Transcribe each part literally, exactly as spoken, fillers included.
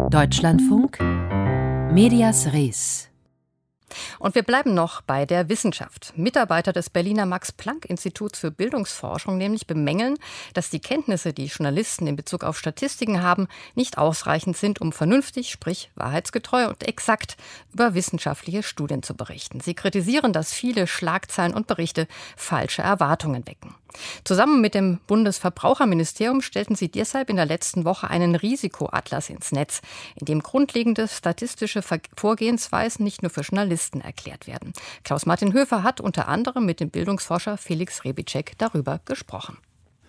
Deutschlandfunk Medias Res. Und wir bleiben noch bei der Wissenschaft. Mitarbeiter des Berliner Max-Planck-Instituts für Bildungsforschung nämlich bemängeln, dass die Kenntnisse, die Journalisten in Bezug auf Statistiken haben, nicht ausreichend sind, um vernünftig, sprich wahrheitsgetreu und exakt über wissenschaftliche Studien zu berichten. Sie kritisieren, dass viele Schlagzeilen und Berichte falsche Erwartungen wecken. Zusammen mit dem Bundesverbraucherministerium stellten sie deshalb in der letzten Woche einen Risikoatlas ins Netz, in dem grundlegende statistische Vorgehensweisen nicht nur für Journalisten erklärt werden. Klaus-Martin Höfer hat unter anderem mit dem Bildungsforscher Felix Rebitschek darüber gesprochen.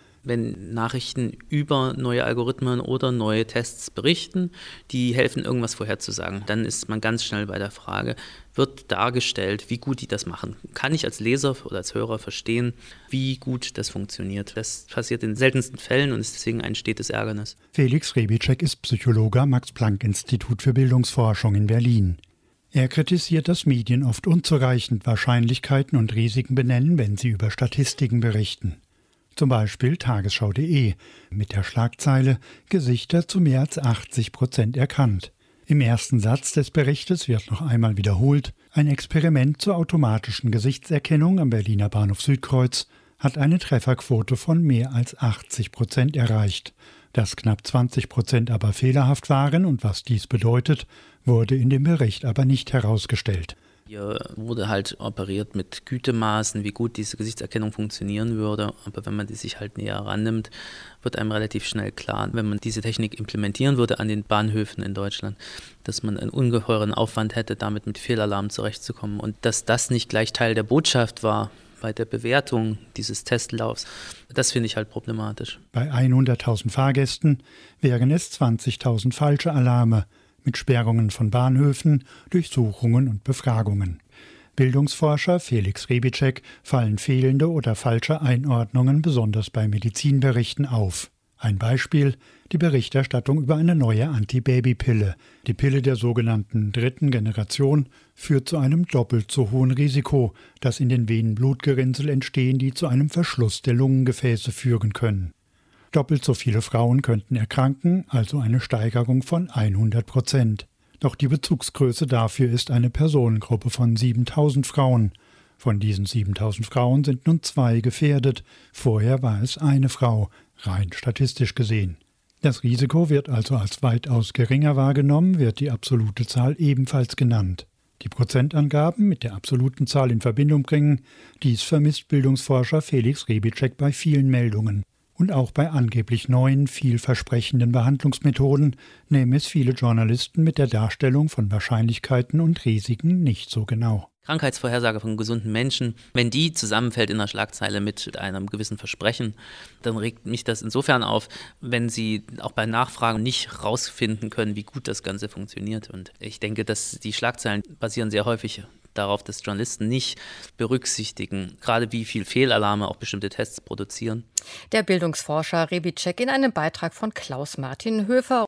Wenn Nachrichten über neue Algorithmen oder neue Tests berichten, die helfen, irgendwas vorherzusagen, dann ist man ganz schnell bei der Frage, wird dargestellt, wie gut die das machen? Kann ich als Leser oder als Hörer verstehen, wie gut das funktioniert? Das passiert in den seltensten Fällen und ist deswegen ein stetes Ärgernis. Felix Rebitschek ist Psychologe am Max-Planck-Institut für Bildungsforschung in Berlin. Er kritisiert, dass Medien oft unzureichend Wahrscheinlichkeiten und Risiken benennen, wenn sie über Statistiken berichten. Zum Beispiel Tagesschau punkt de mit der Schlagzeile »Gesichter zu mehr als achtzig Prozent erkannt«. Im ersten Satz des Berichtes wird noch einmal wiederholt, ein Experiment zur automatischen Gesichtserkennung am Berliner Bahnhof Südkreuz hat eine Trefferquote von mehr als achtzig Prozent erreicht. Dass knapp zwanzig Prozent aber fehlerhaft waren und was dies bedeutet, wurde in dem Bericht aber nicht herausgestellt. Hier wurde halt operiert mit Gütemaßen, wie gut diese Gesichtserkennung funktionieren würde. Aber wenn man die sich halt näher rannimmt, wird einem relativ schnell klar, wenn man diese Technik implementieren würde an den Bahnhöfen in Deutschland, dass man einen ungeheuren Aufwand hätte, damit mit Fehlalarm zurechtzukommen. Und dass das nicht gleich Teil der Botschaft war bei der Bewertung dieses Testlaufs, das finde ich halt problematisch. Bei hunderttausend Fahrgästen wären es zwanzigtausend falsche Alarme, mit Sperrungen von Bahnhöfen, Durchsuchungen und Befragungen. Bildungsforscher Felix Rebitschek fallen fehlende oder falsche Einordnungen besonders bei Medizinberichten auf. Ein Beispiel: die Berichterstattung über eine neue Antibabypille. Die Pille der sogenannten dritten Generation führt zu einem doppelt so hohen Risiko, dass in den Venen Blutgerinnsel entstehen, die zu einem Verschluss der Lungengefäße führen können. Doppelt so viele Frauen könnten erkranken, also eine Steigerung von hundert Prozent. Doch die Bezugsgröße dafür ist eine Personengruppe von siebentausend Frauen. Von diesen siebentausend Frauen sind nun zwei gefährdet. Vorher war es eine Frau, rein statistisch gesehen. Das Risiko wird also als weitaus geringer wahrgenommen, wird die absolute Zahl ebenfalls genannt. Die Prozentangaben mit der absoluten Zahl in Verbindung bringen, dies vermisst Bildungsforscher Felix Rebitschek bei vielen Meldungen. Und auch bei angeblich neuen, vielversprechenden Behandlungsmethoden nehmen es viele Journalisten mit der Darstellung von Wahrscheinlichkeiten und Risiken nicht so genau. Krankheitsvorhersage von gesunden Menschen, wenn die zusammenfällt in einer Schlagzeile mit einem gewissen Versprechen, dann regt mich das insofern auf, wenn sie auch bei Nachfragen nicht rausfinden können, wie gut das Ganze funktioniert. Und ich denke, dass die Schlagzeilen basieren sehr häufig darauf, dass Journalisten nicht berücksichtigen, gerade wie viel Fehlalarme auch bestimmte Tests produzieren. Der Bildungsforscher Rebitschek in einem Beitrag von Klaus-Martin Höfer.